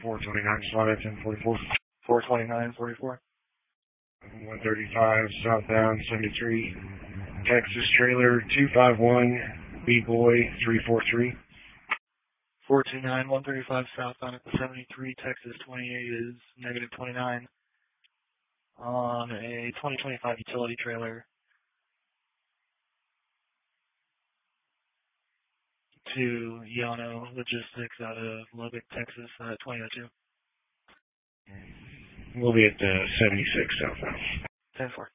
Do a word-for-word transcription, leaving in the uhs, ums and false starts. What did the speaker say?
four twenty-nine, slot at ten forty-four. four twenty-nine forty-four. one thirty-five, southbound seventy-three, Texas trailer two five one, B-Boy three four three. four two nine, one thirty-five southbound at the seventy-three, Texas twenty-eight is negative twenty-nine on a twenty twenty-five utility trailer to Yano Logistics out of Lubbock, Texas, uh, twenty oh two. We'll be at the seventy-six southbound. ten four.